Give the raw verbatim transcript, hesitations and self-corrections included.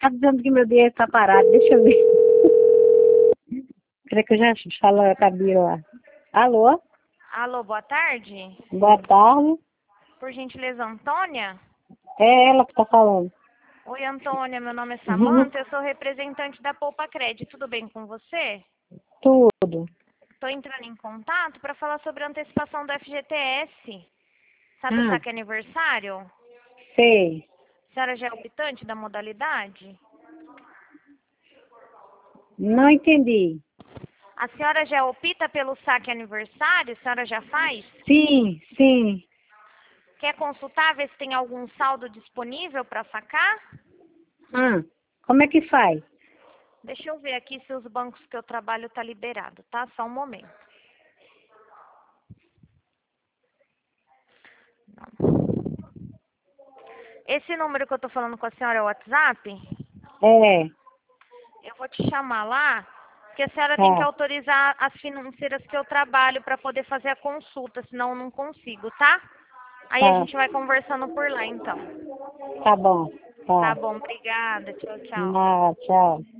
tá dizendo que meu dinheiro tá parado. Deixa eu ver. Creio que eu já falou com a Bia lá. Alô? Alô, boa tarde. Boa tarde. Por gentileza, Antônia? É ela que tá falando. Oi, Antônia, meu nome é Uhum. Samanta, eu sou representante da Poupa Cred. Tudo bem com você? Tudo. Estou entrando em contato para falar sobre a antecipação do F G T S. Sabe o Ah, saque aniversário? sei. A senhora já é optante da modalidade? Não entendi. A senhora já opta pelo saque aniversário? A senhora já faz? Sim, sim. Quer consultar, ver se tem algum saldo disponível para sacar? Ah, como é que faz? Deixa eu ver aqui se os bancos que eu trabalho tá liberado, tá? Só um momento. Esse número que eu tô falando com a senhora é o WhatsApp? É, Eu vou te chamar lá, porque a senhora tem que tá, autorizar as financeiras que eu trabalho para poder fazer a consulta, senão eu não consigo, tá? Aí a tá. gente vai conversando por lá, então. Tá bom. Tá Tá. bom, obrigada. Tchau, tchau. Ah, tchau.